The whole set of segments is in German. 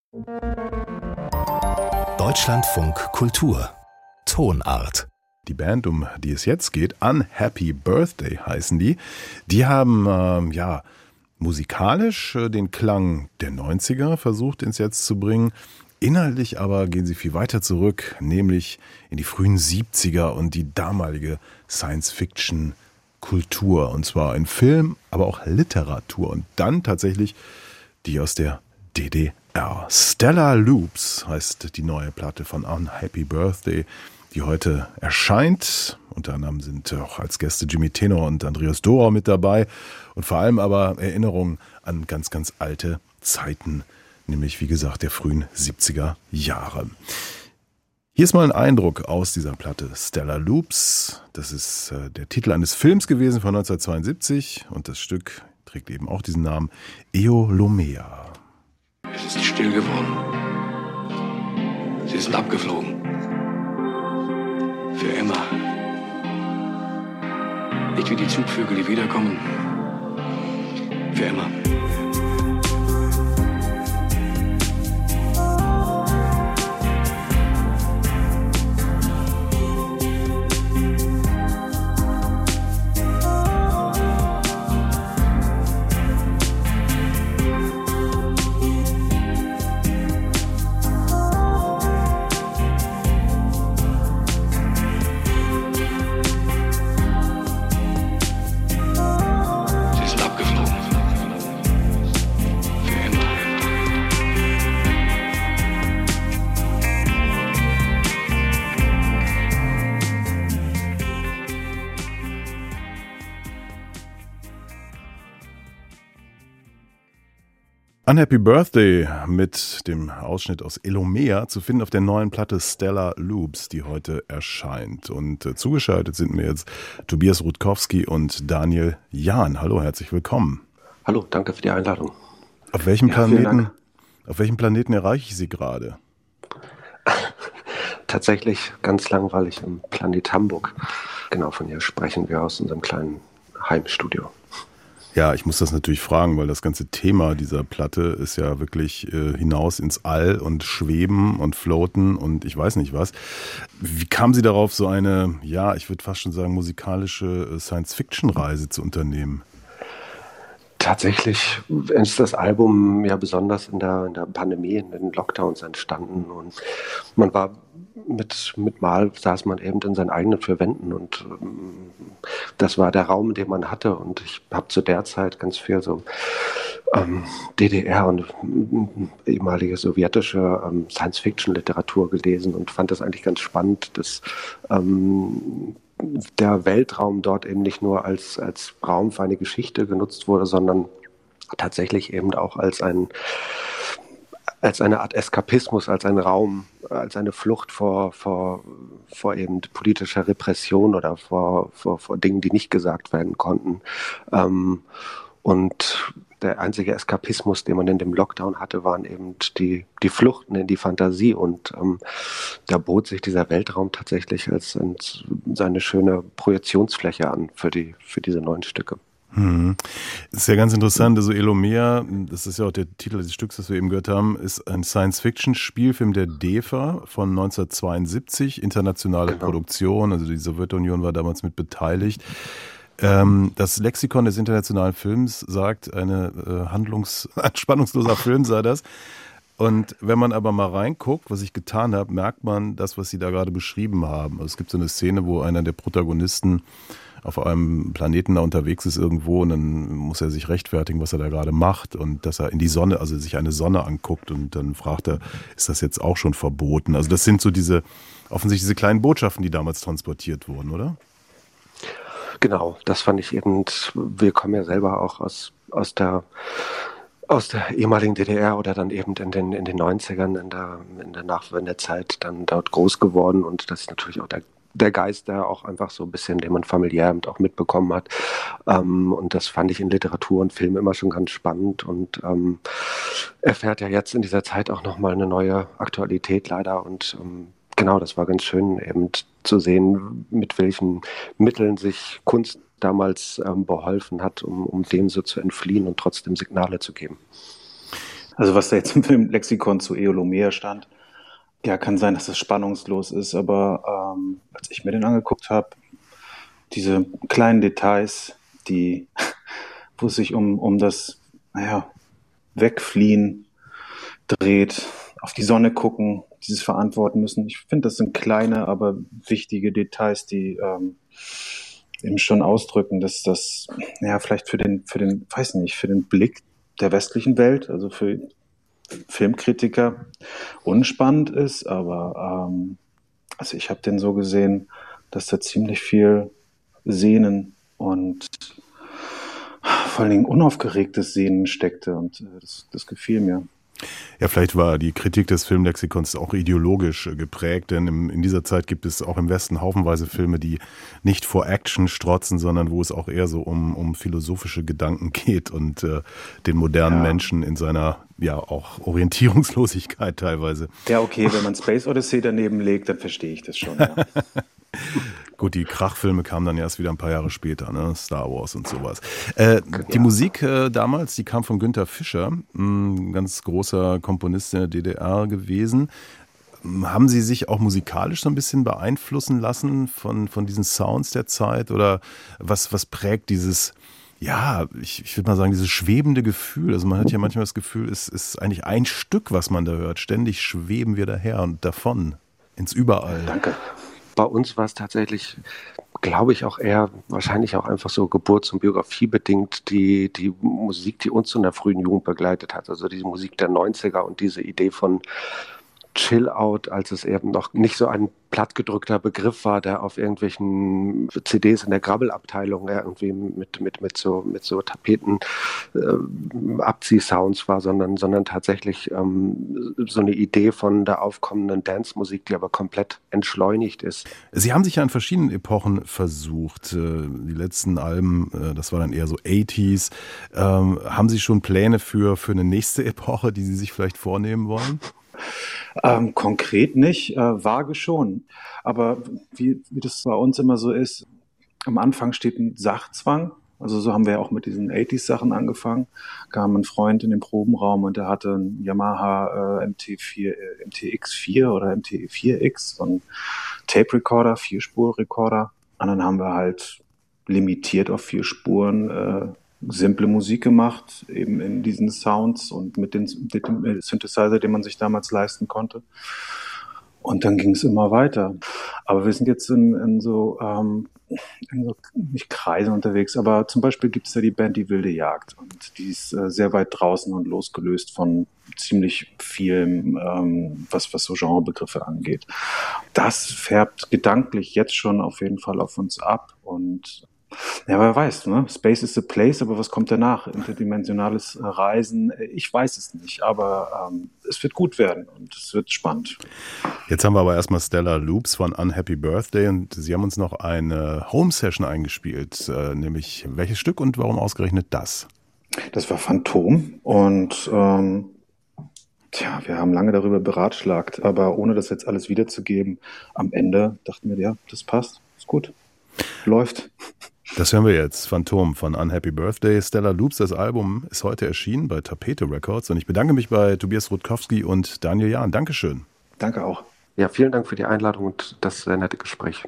Deutschlandfunk Kultur Tonart. Die Band, um die es jetzt geht, Unhappy Birthday heißen die. Die haben musikalisch den Klang der 90er versucht ins Jetzt zu bringen. Inhaltlich aber gehen sie viel weiter zurück, nämlich in die frühen 70er und die damalige Science-Fiction-Kultur. Und zwar in Film, aber auch Literatur. Und dann tatsächlich die aus der DDR. Stellar Loops heißt die neue Platte von Unhappy Birthday, die heute erscheint. Unter anderem sind auch als Gäste Jimmy Tenor und Andreas Dorau mit dabei. Und vor allem aber Erinnerungen an ganz, ganz alte Zeiten, nämlich wie gesagt der frühen 70er Jahre. Hier ist mal ein Eindruck aus dieser Platte Stellar Loops. Das ist der Titel eines Films gewesen von 1972 und das Stück trägt eben auch diesen Namen, Eolomea. Es ist still geworden. Sie sind abgeflogen. Für immer. Nicht wie die Zugvögel, die wiederkommen. Für immer. Unhappy Birthday mit dem Ausschnitt aus Eolomea zu finden auf der neuen Platte Stellar Loops, die heute erscheint. Und zugeschaltet sind mir jetzt Tobias Rutkowski und Daniel Jahn. Hallo, herzlich willkommen. Hallo, danke für die Einladung. Auf welchem Planeten erreiche ich Sie gerade? Tatsächlich ganz langweilig im Planet Hamburg. Genau, von hier sprechen wir aus unserem kleinen Heimstudio. Ja, ich muss das natürlich fragen, weil das ganze Thema dieser Platte ist ja wirklich hinaus ins All und Schweben und Floaten und ich weiß nicht was. Wie kam Sie darauf, so eine, ja, ich würde fast schon sagen, musikalische Science-Fiction-Reise zu unternehmen? Tatsächlich ist das Album ja besonders in der Pandemie, in den Lockdowns entstanden und man war mit Mal saß man eben in seinen eigenen vier Wänden und das war der Raum, den man hatte und ich habe zu der Zeit ganz viel so DDR und ehemalige sowjetische Science-Fiction-Literatur gelesen und fand das eigentlich ganz spannend, dass der Weltraum dort eben nicht nur als Raum für eine Geschichte genutzt wurde, sondern tatsächlich eben auch als eine Art Eskapismus, als ein Raum, als eine Flucht vor eben politischer Repression oder vor Dingen, die nicht gesagt werden konnten. Und der einzige Eskapismus, den man in dem Lockdown hatte, waren eben die Fluchten in die Fantasie. Und da bot sich dieser Weltraum tatsächlich als seine schöne Projektionsfläche an für diese neuen Stücke. Das ist ja ganz interessant, also Eolomea, das ist ja auch der Titel des Stücks, das wir eben gehört haben, ist ein Science-Fiction-Spielfilm der DEFA von 1972, internationale Produktion, also die Sowjetunion war damals mit beteiligt. Das Lexikon des internationalen Films sagt, ein spannungsloser Film sei das. Und wenn man aber mal reinguckt, was ich getan habe, merkt man das, was Sie da gerade beschrieben haben. Also es gibt so eine Szene, wo einer der Protagonisten auf einem Planeten da unterwegs ist irgendwo und dann muss er sich rechtfertigen, was er da gerade macht und dass er in die Sonne, also sich eine Sonne anguckt und dann fragt er, ist das jetzt auch schon verboten? Also das sind so offensichtlich diese kleinen Botschaften, die damals transportiert wurden, oder? Genau, das fand ich eben, wir kommen ja selber auch aus der ehemaligen DDR oder dann eben in den 90ern, in der Nachwendezeit dann dort groß geworden und das ist natürlich auch der Geist, der auch einfach so ein bisschen, den man familiär auch mitbekommen hat. Und das fand ich in Literatur und Film immer schon ganz spannend und erfährt ja jetzt in dieser Zeit auch nochmal eine neue Aktualität leider und genau, das war ganz schön eben zu sehen, mit welchen Mitteln sich Kunst damals beholfen hat, um dem so zu entfliehen und trotzdem Signale zu geben. Also was da jetzt im Filmlexikon zu Eolomea stand, ja, kann sein, dass es spannungslos ist, aber als ich mir den angeguckt habe, diese kleinen Details, die, wo es sich um das, Wegfliehen dreht, auf die Sonne gucken, dieses verantworten müssen. Ich finde, das sind kleine, aber wichtige Details, die eben schon ausdrücken, dass das vielleicht für den, weiß nicht, für den Blick der westlichen Welt, also für Filmkritiker unspannend ist, aber also ich habe den so gesehen, dass da ziemlich viel Sehnen und vor allen Dingen unaufgeregtes Sehnen steckte und das gefiel mir. Ja, vielleicht war die Kritik des Filmlexikons auch ideologisch geprägt, denn in dieser Zeit gibt es auch im Westen haufenweise Filme, die nicht vor Action strotzen, sondern wo es auch eher so um philosophische Gedanken geht und den modernen Menschen in seiner auch Orientierungslosigkeit teilweise. Ja, okay, wenn man Space Odyssey daneben legt, dann verstehe ich das schon, ja. Gut, die Krachfilme kamen dann erst wieder ein paar Jahre später, ne? Star Wars und sowas. Die Musik damals, die kam von Günter Fischer, ein ganz großer Komponist in der DDR gewesen. Haben Sie sich auch musikalisch so ein bisschen beeinflussen lassen von diesen Sounds der Zeit? Oder was prägt dieses, ich würde mal sagen, dieses schwebende Gefühl? Also man hat ja manchmal das Gefühl, es ist eigentlich ein Stück, was man da hört. Ständig schweben wir daher und davon, ins Überall. Danke. Bei uns war es tatsächlich, glaube ich, auch eher wahrscheinlich auch einfach so geburts- und biografiebedingt die Musik, die uns in der frühen Jugend begleitet hat. Also diese Musik der 90er und diese Idee von Chill-Out, als es eben noch nicht so ein plattgedrückter Begriff war, der auf irgendwelchen CDs in der Grabbelabteilung irgendwie mit so Tapeten Abziehsounds war, sondern tatsächlich so eine Idee von der aufkommenden Dance-Musik, die aber komplett entschleunigt ist. Sie haben sich ja in verschiedenen Epochen versucht. Die letzten Alben, das war dann eher so 80s. Haben Sie schon Pläne für eine nächste Epoche, die Sie sich vielleicht vornehmen wollen? Konkret nicht, vage schon. Aber wie das bei uns immer so ist, am Anfang steht ein Sachzwang. Also so haben wir ja auch mit diesen 80s-Sachen angefangen. Kam ein Freund in den Probenraum und der hatte einen Yamaha MTX4 oder MT4X, so einen Tape-Recorder, 4-Spur-Recorder. Und dann haben wir halt limitiert auf 4 Spuren simple Musik gemacht, eben in diesen Sounds und mit dem Synthesizer, den man sich damals leisten konnte. Und dann ging es immer weiter. Aber wir sind jetzt in so nicht Kreisen unterwegs, aber zum Beispiel gibt es ja die Band Die Wilde Jagd und die ist sehr weit draußen und losgelöst von ziemlich vielem, was so Genrebegriffe angeht. Das färbt gedanklich jetzt schon auf jeden Fall auf uns ab und wer weiß, ne? Space is the place, aber was kommt danach? Interdimensionales Reisen? Ich weiß es nicht, aber es wird gut werden und es wird spannend. Jetzt haben wir aber erstmal Stellar Loops von Unhappy Birthday und Sie haben uns noch eine Home-Session eingespielt, nämlich welches Stück und warum ausgerechnet das? Das war Phantom und wir haben lange darüber beratschlagt, aber ohne das jetzt alles wiederzugeben, am Ende dachten wir, ja, das passt, ist gut, läuft. Das hören wir jetzt, Phantom von Unhappy Birthday. Stellar Loops, das Album ist heute erschienen bei Tapete Records und ich bedanke mich bei Tobias Rutkowski und Daniel Jahn. Dankeschön. Danke auch. Ja, vielen Dank für die Einladung und das sehr nette Gespräch.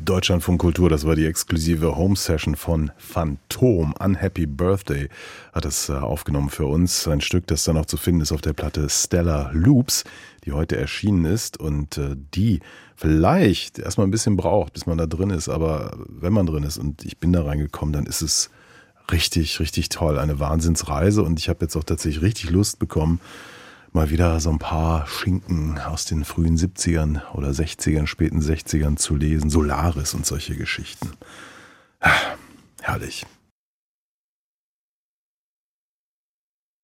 Deutschlandfunk Kultur, das war die exklusive Home-Session von Phantom. Unhappy Birthday hat es aufgenommen für uns. Ein Stück, das dann auch zu finden ist auf der Platte Stellar Loops, die heute erschienen ist und die vielleicht erstmal ein bisschen braucht, bis man da drin ist. Aber wenn man drin ist und ich bin da reingekommen, dann ist es richtig, richtig toll. Eine Wahnsinnsreise und ich habe jetzt auch tatsächlich richtig Lust bekommen, mal wieder so ein paar Schinken aus den frühen 70ern oder 60ern, späten 60ern zu lesen. Solaris und solche Geschichten. Herrlich.